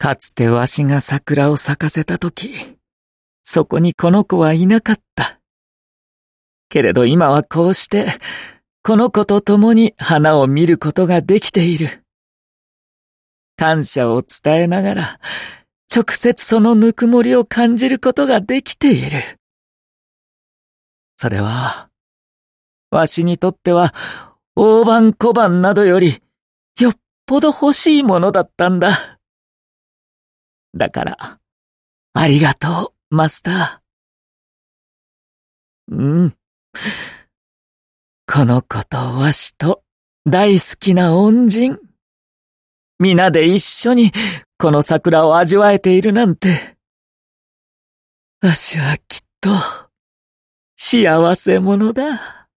かつてわしが桜を咲かせたとき、そこにこの子はいなかった。けれど今はこうして、この子と共に花を見ることができている。感謝を伝えながら、直接そのぬくもりを感じることができている。それは、わしにとっては、大判小判などより、よっぽど欲しいものだったんだ。だから、ありがとう、マスター。うん。この子とわしと大好きな恩人。皆で一緒にこの桜を味わえているなんて。わしはきっと幸せ者だ。